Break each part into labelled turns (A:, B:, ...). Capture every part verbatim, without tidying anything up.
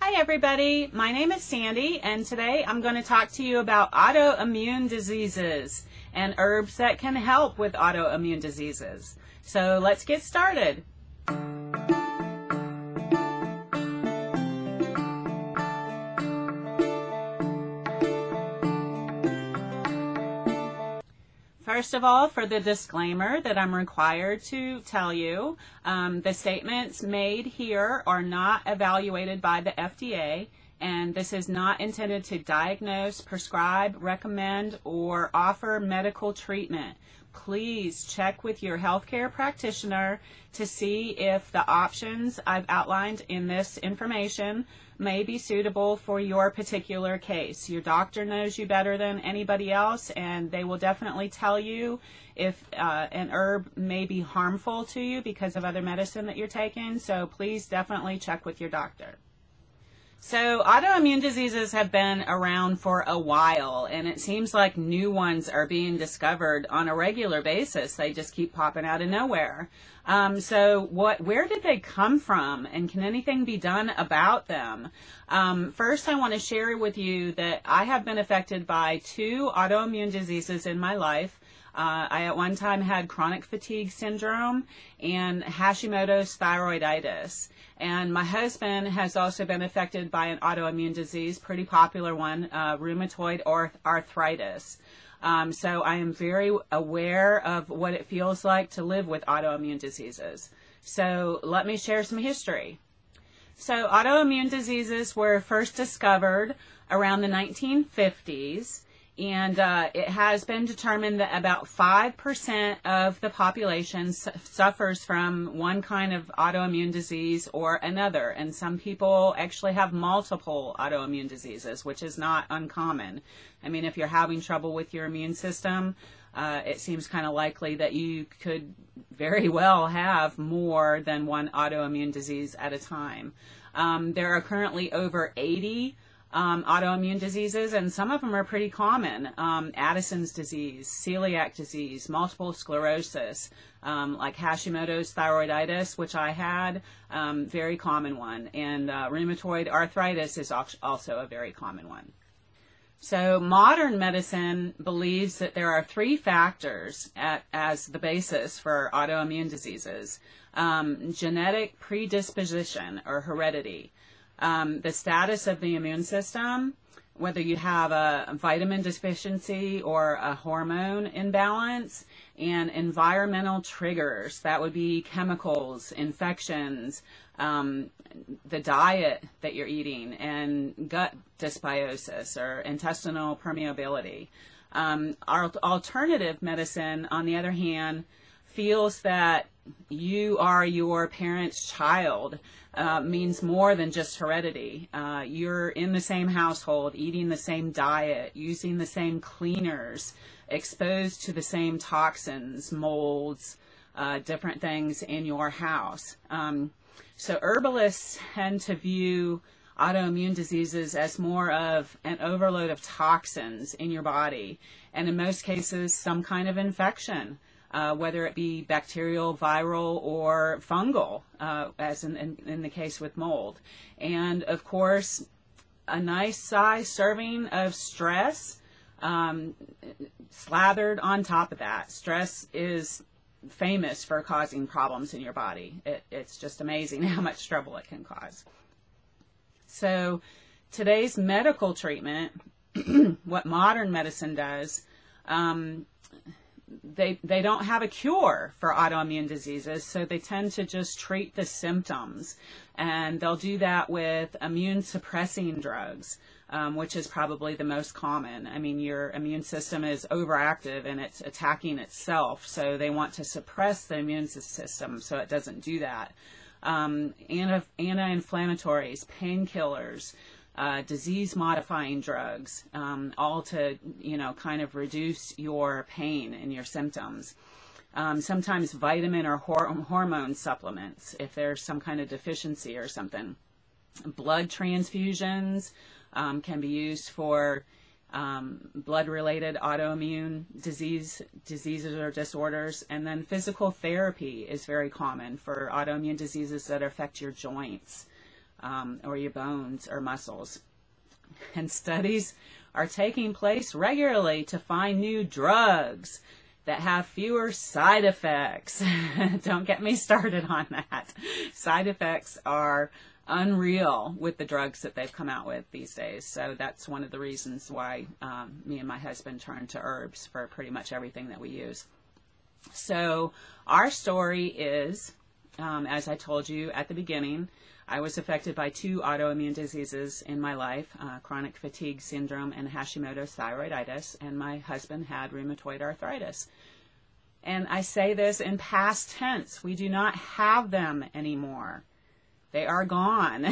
A: Hi everybody, my name is Sandy and today I'm going to talk to you about autoimmune diseases and herbs that can help with autoimmune diseases. So let's get started. First of all, for the disclaimer that I'm required to tell you, um, the statements made here are not evaluated by the F D A, and this is not intended to diagnose, prescribe, recommend, or offer medical treatment. Please check with your healthcare practitioner to see if the options I've outlined in this information may be suitable for your particular case. Your doctor knows you better than anybody else, and they will definitely tell you if uh, an herb may be harmful to you because of other medicine that you're taking, so please definitely check with your doctor. So autoimmune diseases have been around for a while, and it seems like new ones are being discovered on a regular basis. They just keep popping out of nowhere. Um, so what, where did they come from, and can anything be done about them? Um, first, I want to share with you that I have been affected by two autoimmune diseases in my life. Uh, I at one time had chronic fatigue syndrome and Hashimoto's thyroiditis. And my husband has also been affected by an autoimmune disease, pretty popular one, uh, rheumatoid arthritis. Um, so I am very aware of what it feels like to live with autoimmune diseases. So let me share some history. So autoimmune diseases were first discovered around the nineteen fifties. And uh, it has been determined that about five percent of the population su suffers from one kind of autoimmune disease or another. And some people actually have multiple autoimmune diseases, which is not uncommon. I mean, if you're having trouble with your immune system, uh, it seems kind of likely that you could very well have more than one autoimmune disease at a time. Um, there are currently over eighty Um, autoimmune diseases, and some of them are pretty common. Um, Addison's disease, celiac disease, multiple sclerosis, um, like Hashimoto's thyroiditis, which I had, um, very common one, and uh, rheumatoid arthritis is also a very common one. So modern medicine believes that there are three factors at, as the basis for autoimmune diseases: um, genetic predisposition or heredity, Um, the status of the immune system, whether you have a vitamin deficiency or a hormone imbalance, and environmental triggers. That would be chemicals, infections, um, the diet that you're eating, and gut dysbiosis or intestinal permeability. Um, our alternative medicine, on the other hand, feels that you are your parent's child. Uh, means more than just heredity. Uh, you're in the same household, eating the same diet, using the same cleaners, exposed to the same toxins, molds, uh, different things in your house. Um, so herbalists tend to view autoimmune diseases as more of an overload of toxins in your body, and in most cases some kind of infection. Uh, whether it be bacterial, viral, or fungal, uh, as in, in, in the case with mold. And of course, a nice size serving of stress um, slathered on top of that. Stress is famous for causing problems in your body. It, it's just amazing how much trouble it can cause. So today's medical treatment, what modern medicine does, um, They, they don't have a cure for autoimmune diseases, so they tend to just treat the symptoms. And they'll do that with immune suppressing drugs, um, which is probably the most common. I mean, your immune system is overactive and it's attacking itself, so they want to suppress the immune system so it doesn't do that. Um, anti, anti-inflammatories, painkillers, Uh, disease-modifying drugs, um, all to, you know, kind of reduce your pain and your symptoms. Um, sometimes vitamin or hor hormone supplements if there's some kind of deficiency or something. Blood transfusions um, can be used for um, blood-related autoimmune disease, diseases or disorders. And then physical therapy is very common for autoimmune diseases that affect your joints. um, or your bones or muscles. And studies are taking place regularly to find new drugs that have fewer side effects. Don't get me started on that. Side effects are unreal with the drugs that they've come out with these days. So that's one of the reasons why um, me and my husband turned to herbs for pretty much everything that we use. So our story is, um, as I told you at the beginning, I was affected by two autoimmune diseases in my life, uh, chronic fatigue syndrome and Hashimoto's thyroiditis, and my husband had rheumatoid arthritis. And I say this in past tense. We do not have them anymore. They are gone.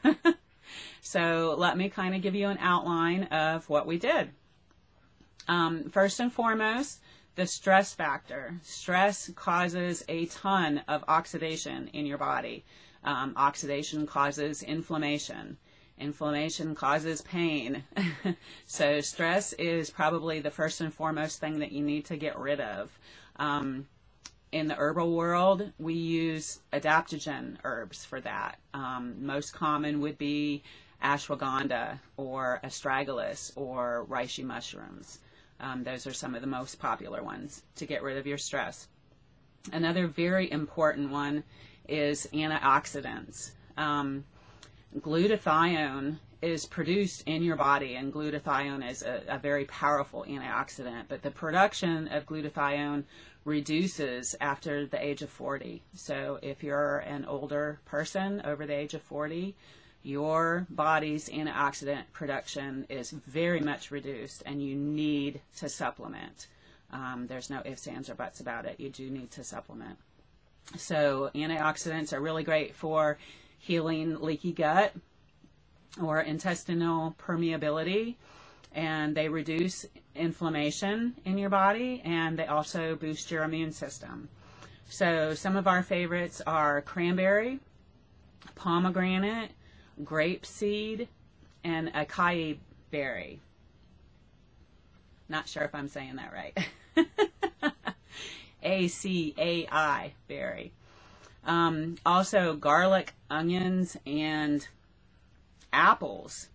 A: So let me kind of give you an outline of what we did. Um, first and foremost, the stress factor. Stress causes a ton of oxidation in your body. Um, oxidation causes inflammation. Inflammation causes pain. So stress is probably the first and foremost thing that you need to get rid of. Um, in the herbal world, we use adaptogen herbs for that. Um, most common would be ashwagandha or astragalus or reishi mushrooms. Um, those are some of the most popular ones to get rid of your stress. Another very important one is antioxidants. Um, glutathione is produced in your body, and glutathione is a, a very powerful antioxidant, but the production of glutathione reduces after the age of forty. So if you're an older person over the age of forty, your body's antioxidant production is very much reduced, and you need to supplement. Um, there's no ifs, ands, or buts about it. You do need to supplement. So antioxidants are really great for healing leaky gut or intestinal permeability, and they reduce inflammation in your body, and they also boost your immune system. So some of our favorites are cranberry, pomegranate, grapeseed, and acai berry. Not sure if I'm saying that right. A C A I berry. Um, also garlic, onions, and apples.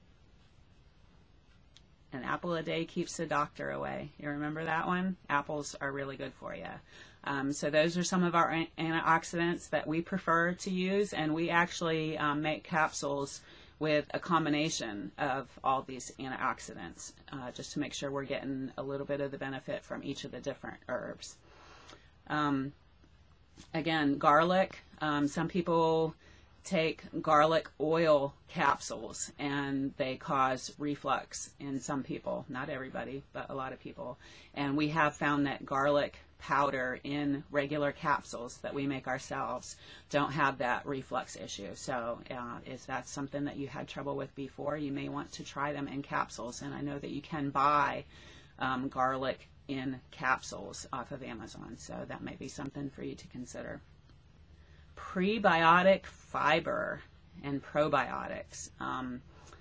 A: An apple a day keeps the doctor away. You remember that one? Apples are really good for you. Um, so those are some of our antioxidants that we prefer to use, and we actually um, make capsules with a combination of all these antioxidants, uh, just to make sure we're getting a little bit of the benefit from each of the different herbs. Um, again, garlic. Um, some people take garlic oil capsules, and they cause reflux in some people. Not everybody, but a lot of people. And we have found that garlic powder in regular capsules that we make ourselves don't have that reflux issue. So uh, if that's something that you had trouble with before, you may want to try them in capsules. And I know that you can buy um, garlic in capsules off of Amazon, so that may be something for you to consider. Prebiotic fiber and probiotics. Um,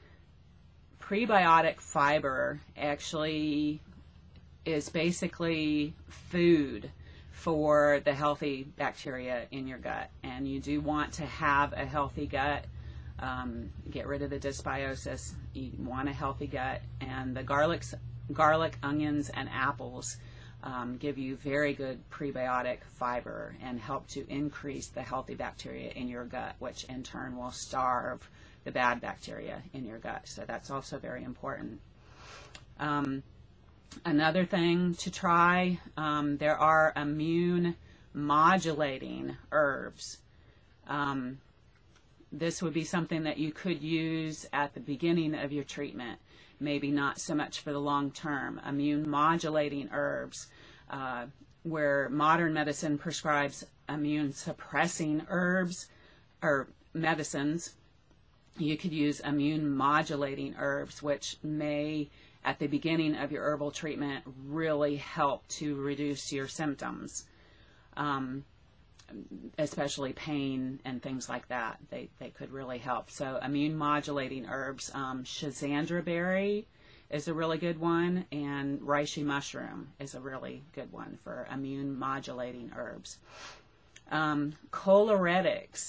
A: prebiotic fiber actually is basically food for the healthy bacteria in your gut, and you do want to have a healthy gut. Um, get rid of the dysbiosis. You want a healthy gut, and the garlics, garlic, onions, and apples um, give you very good prebiotic fiber and help to increase the healthy bacteria in your gut, which in turn will starve the bad bacteria in your gut. So that's also very important. Um, another thing to try, um, there are immune modulating herbs. Um, this would be something that you could use at the beginning of your treatment, maybe not so much for the long term. Immune modulating herbs, uh, where modern medicine prescribes immune suppressing herbs or medicines, you could use immune modulating herbs, which may at the beginning of your herbal treatment really help to reduce your symptoms, um, especially pain and things like that. They, they could really help. So immune modulating herbs, um, Schizandra berry is a really good one, and reishi mushroom is a really good one for immune modulating herbs. Um, choleretics.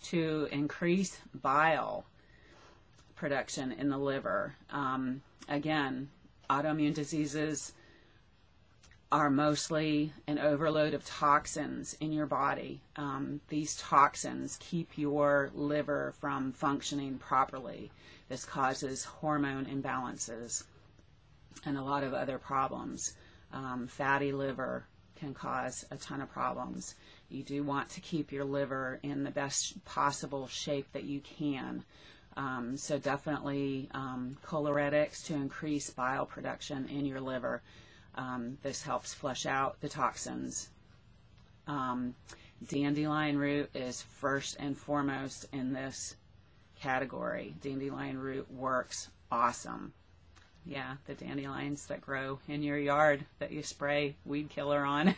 A: to increase bile production in the liver. Um, again, autoimmune diseases are mostly an overload of toxins in your body. Um, these toxins keep your liver from functioning properly. This causes hormone imbalances and a lot of other problems. Um, fatty liver can cause a ton of problems. You do want to keep your liver in the best possible shape that you can. Um, so definitely um, choleretics to increase bile production in your liver. Um, this helps flush out the toxins. Um, dandelion root is first and foremost in this category. Dandelion root works awesome. Yeah, the dandelions that grow in your yard that you spray weed killer on.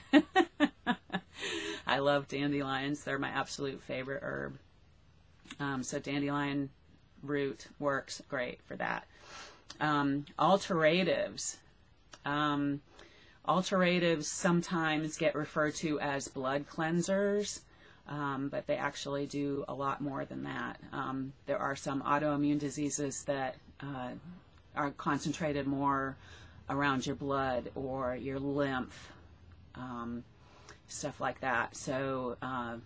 A: I love dandelions. They're my absolute favorite herb. Um, so dandelion root works great for that. Um, alteratives. Um, alteratives sometimes get referred to as blood cleansers, um, but they actually do a lot more than that. Um, there are some autoimmune diseases that uh, are concentrated more around your blood or your lymph, um, stuff like that. So uh,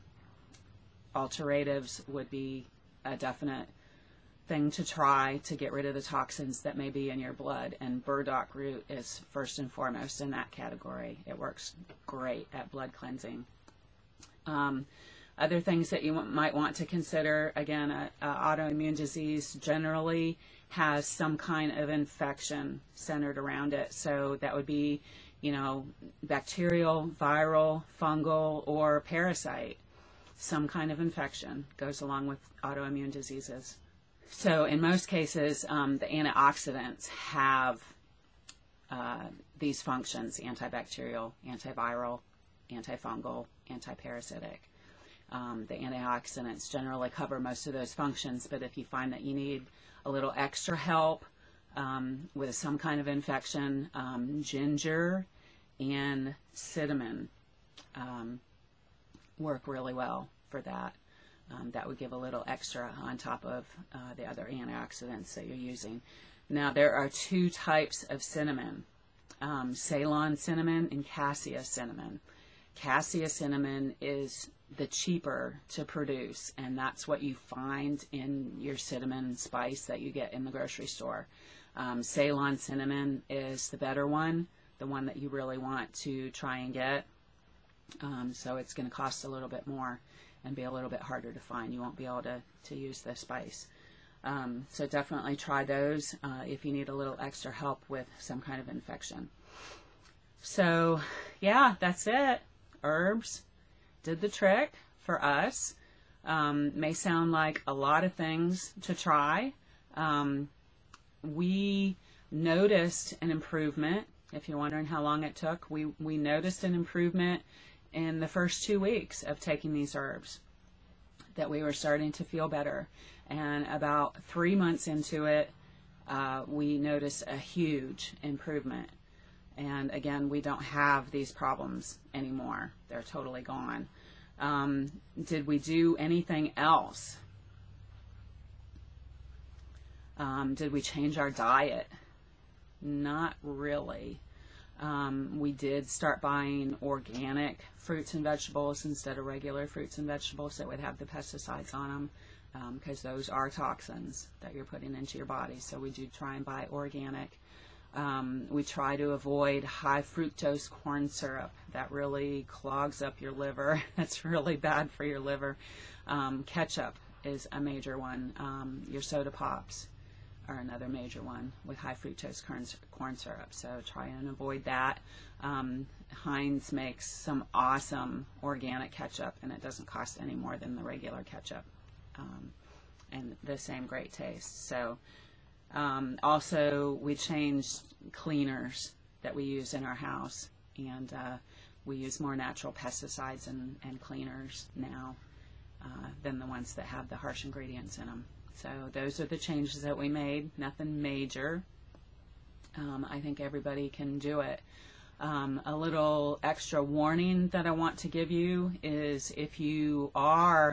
A: alteratives would be a definite thing to try to get rid of the toxins that may be in your blood, and burdock root is first and foremost in that category. It works great at blood cleansing. Um, other things that you might want to consider, again, a, a autoimmune disease generally has some kind of infection centered around it. So that would be, you know, bacterial, viral, fungal, or parasite. Some kind of infection goes along with autoimmune diseases. So in most cases, um, the antioxidants have uh, these functions: antibacterial, antiviral, antifungal, antiparasitic. Um, the antioxidants generally cover most of those functions, but if you find that you need a little extra help um, with some kind of infection, um, ginger and cinnamon um, work really well for that. Um, that would give a little extra on top of uh, the other antioxidants that you're using. Now, there are two types of cinnamon, um, Ceylon cinnamon and cassia cinnamon. Cassia cinnamon is the cheaper to produce, and that's what you find in your cinnamon spice that you get in the grocery store. Um, Ceylon cinnamon is the better one, the one that you really want to try and get. Um, so it's going to cost a little bit more and be a little bit harder to find. You won't be able to, to use the spice. Um, so definitely try those uh, if you need a little extra help with some kind of infection. So yeah, that's it. Herbs did the trick for us. Um, may sound like a lot of things to try. Um, we noticed an improvement. If you're wondering how long it took, we, we noticed an improvement in the first two weeks of taking these herbs, that we were starting to feel better. And about three months into it, uh, we noticed a huge improvement. And again, we don't have these problems anymore. They're totally gone. Um, did we do anything else? Um, did we change our diet? Not really. Um, we did start buying organic fruits and vegetables instead of regular fruits and vegetables that would have the pesticides on them, because um, those are toxins that you're putting into your body. So we do try and buy organic. Um, we try to avoid high fructose corn syrup. That really clogs up your liver. That's really bad for your liver. Um, ketchup is a major one. Um, your soda pops are another major one with high fructose corn, corn syrup. So try and avoid that. Um, Heinz makes some awesome organic ketchup, and it doesn't cost any more than the regular ketchup, um, and the same great taste. So um, also we changed cleaners that we use in our house, and uh, we use more natural pesticides and, and cleaners now uh, than the ones that have the harsh ingredients in them. So those are the changes that we made. Nothing major. Um, I think everybody can do it. Um, a little extra warning that I want to give you is if you are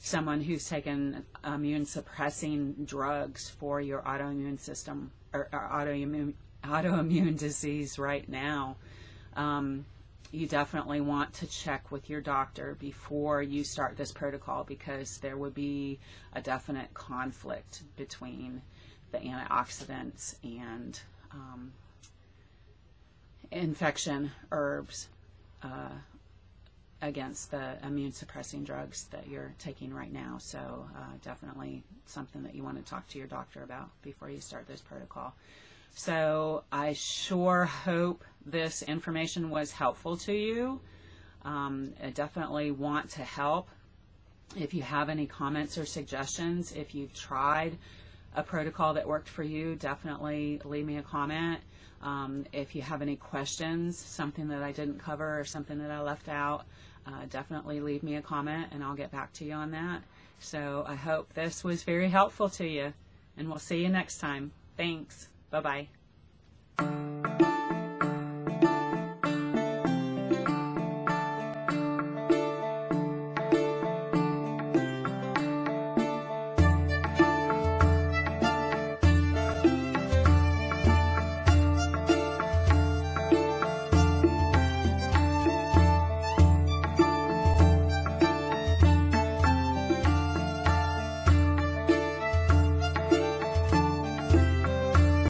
A: someone who's taken immune suppressing drugs for your autoimmune system or, or autoimmune autoimmune disease right now, um, you definitely want to check with your doctor before you start this protocol, because there would be a definite conflict between the antioxidants and um, infection herbs uh, against the immune suppressing drugs that you're taking right now. So uh, definitely something that you want to talk to your doctor about before you start this protocol. So I sure hope this information was helpful to you. Um, I definitely want to help. If you have any comments or suggestions, if you've tried a protocol that worked for you, definitely leave me a comment. Um, if you have any questions, something that I didn't cover or something that I left out, uh, definitely leave me a comment and I'll get back to you on that. So I hope this was very helpful to you, and we'll see you next time. Thanks. Bye-bye.